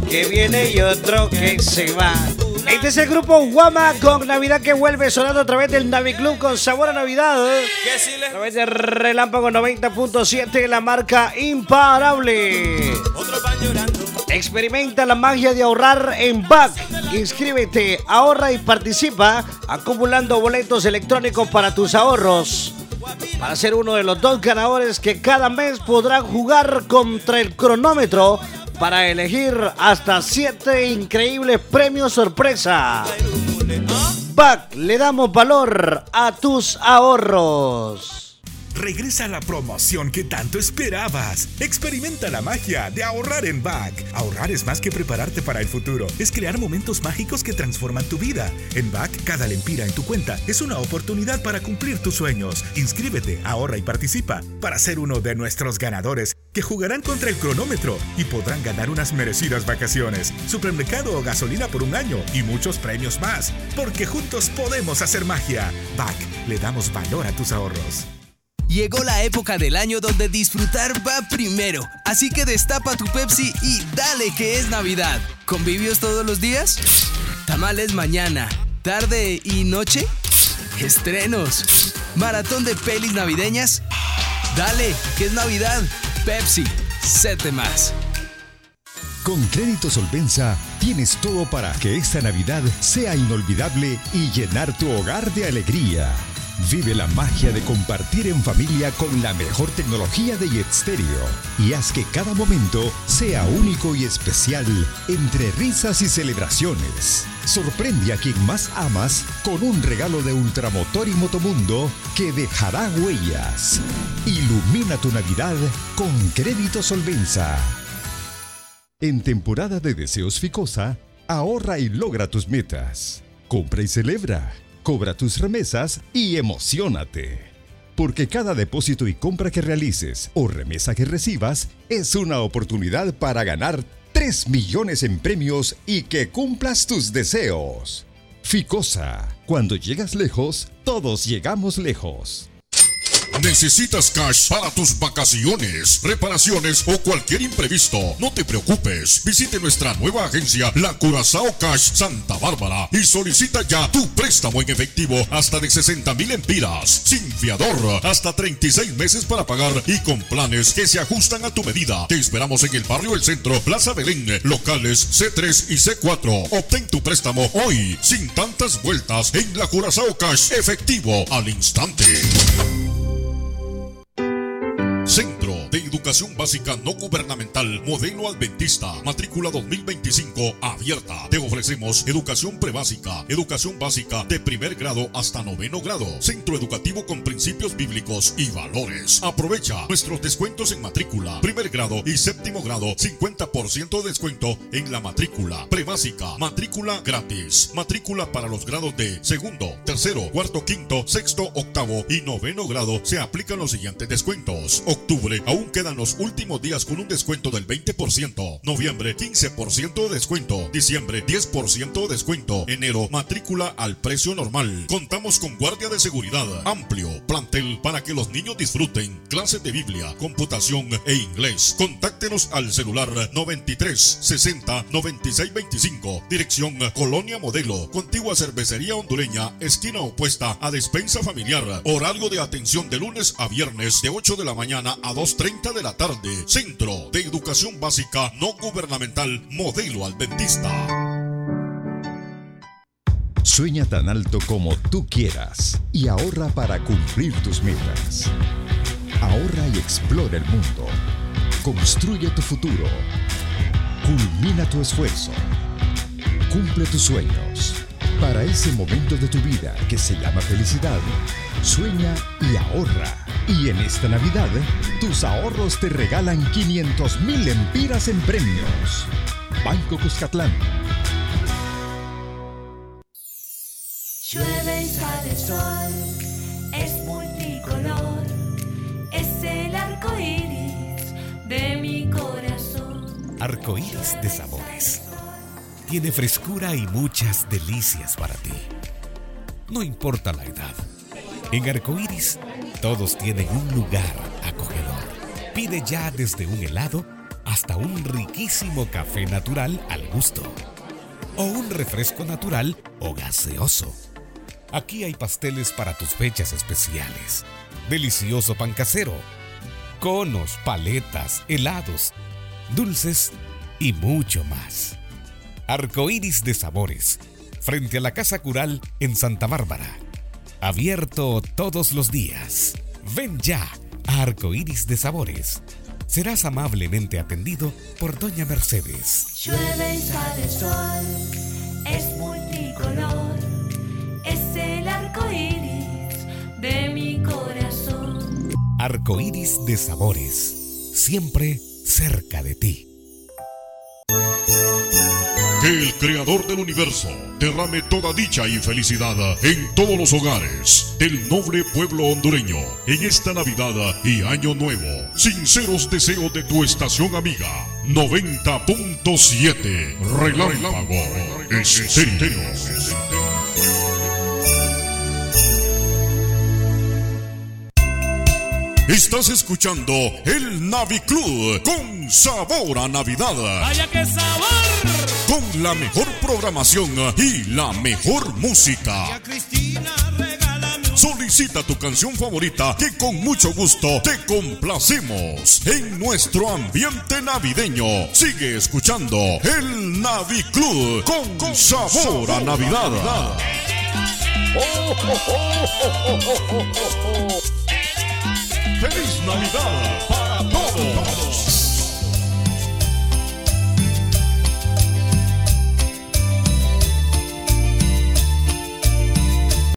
que viene y otro que se va. Este es el grupo Guama con Navidad que vuelve sonando a través del Naviclub con sabor a Navidad. A través de Relámpago 90.7, la marca imparable. Experimenta la magia de ahorrar en BAC. Inscríbete, ahorra y participa acumulando boletos electrónicos para tus ahorros. Para ser uno de los 2 ganadores que cada mes podrán jugar contra el cronómetro para elegir hasta 7 increíbles premios sorpresa. BAC, le damos valor a tus ahorros. Regresa la promoción que tanto esperabas. Experimenta la magia de ahorrar en BAC. Ahorrar es más que prepararte para el futuro. Es crear momentos mágicos que transforman tu vida. En BAC, cada lempira en tu cuenta es una oportunidad para cumplir tus sueños. Inscríbete, ahorra y participa para ser uno de nuestros ganadores que jugarán contra el cronómetro y podrán ganar unas merecidas vacaciones, supermercado o gasolina por 1 año y muchos premios más. Porque juntos podemos hacer magia. BAC, le damos valor a tus ahorros. Llegó la época del año donde disfrutar va primero. Así que destapa tu Pepsi y dale que es Navidad. ¿Convivios todos los días? ¿Tamales mañana, tarde y noche? ¿Estrenos? ¿Maratón de pelis navideñas? Dale que es Navidad. Pepsi, séte más. Con Crédito Solvenza tienes todo para que esta Navidad sea inolvidable y llenar tu hogar de alegría. Vive la magia de compartir en familia con la mejor tecnología de Jetstereo y haz que cada momento sea único y especial entre risas y celebraciones. Sorprende a quien más amas con un regalo de Ultramotor y Motomundo que dejará huellas. Ilumina tu Navidad con Crédito Solvenza. En temporada de deseos Ficosa, ahorra y logra tus metas. Compra y celebra. Cobra tus remesas y emociónate. Porque cada depósito y compra que realices o remesa que recibas es una oportunidad para ganar 3 millones en premios y que cumplas tus deseos. Ficosa, cuando llegas lejos, todos llegamos lejos. ¿Necesitas cash para tus vacaciones, reparaciones o cualquier imprevisto? No te preocupes. Visite nuestra nueva agencia, la Curazao Cash Santa Bárbara, y solicita ya tu préstamo en efectivo hasta de 60,000 empiras, sin fiador, hasta 36 meses para pagar y con planes que se ajustan a tu medida. Te esperamos en el barrio El Centro, Plaza Belén, locales C3 y C4. Obtén tu préstamo hoy, sin tantas vueltas, en la Curazao Cash, efectivo al instante. Centro de Educación Básica No Gubernamental Modelo Adventista, matrícula 2025 abierta. Te ofrecemos educación prebásica, educación básica de primer grado hasta 9º grado. Centro educativo con principios bíblicos y valores. Aprovecha nuestros descuentos en matrícula, primer grado y 7º grado, 50% de descuento en la matrícula. Prebásica, matrícula gratis. Matrícula para los grados de segundo, tercero, cuarto, quinto, sexto, octavo y 9º grado. Se aplican los siguientes descuentos. Octubre, aún quedan los últimos días con un descuento del 20%. Noviembre, 15% de descuento. Diciembre, 10% de descuento. Enero, matrícula al precio normal. Contamos con guardia de seguridad, amplio plantel para que los niños disfruten clases de Biblia, computación e inglés. Contáctenos al celular 93 60 96 25. Dirección Colonia Modelo, contigua Cervecería Hondureña, esquina opuesta a Despensa Familiar. Horario de atención de lunes a viernes de 8 de la mañana a 2:30 de la tarde. Centro de Educación Básica No Gubernamental Modelo Adventista. Sueña tan alto como tú quieras y ahorra para cumplir tus metas. Ahorra y explora el mundo. Construye tu futuro. Culmina tu esfuerzo. Cumple tus sueños. Para ese momento de tu vida que se llama felicidad, sueña y ahorra. Y en esta Navidad, tus ahorros te regalan 500,000 empiras en premios. Banco Cuscatlán. Llueve y sale el sol, es multicolor, es el arco iris de mi corazón. Arco iris de sabores. Tiene frescura y muchas delicias para ti. No importa la edad. En Arco Iris, todos tienen un lugar acogedor. Pide ya desde un helado hasta un riquísimo café natural al gusto, o un refresco natural o gaseoso. Aquí hay pasteles para tus fechas especiales, delicioso pan casero, conos, paletas, helados, dulces y mucho más. Arcoíris de Sabores, frente a la Casa Cural en Santa Bárbara. Abierto todos los días. Ven ya a Arcoíris de Sabores. Serás amablemente atendido por Doña Mercedes. Llueve y sale sol, es multicolor, es el arco iris de mi corazón. Arcoíris de Sabores, siempre cerca de ti. Que el creador del universo derrame toda dicha y felicidad en todos los hogares del noble pueblo hondureño en esta Navidad y Año Nuevo. Sinceros deseos de tu estación amiga 90.7 Relámpago Estéreo. Estás escuchando el Navi Club con sabor a Navidad. ¡Vaya qué sabor! Con la mejor programación y la mejor música. Solicita tu canción favorita que con mucho gusto te complacemos en nuestro ambiente navideño. Sigue escuchando el Navi Club con sabor a Navidad. ¡Feliz Navidad!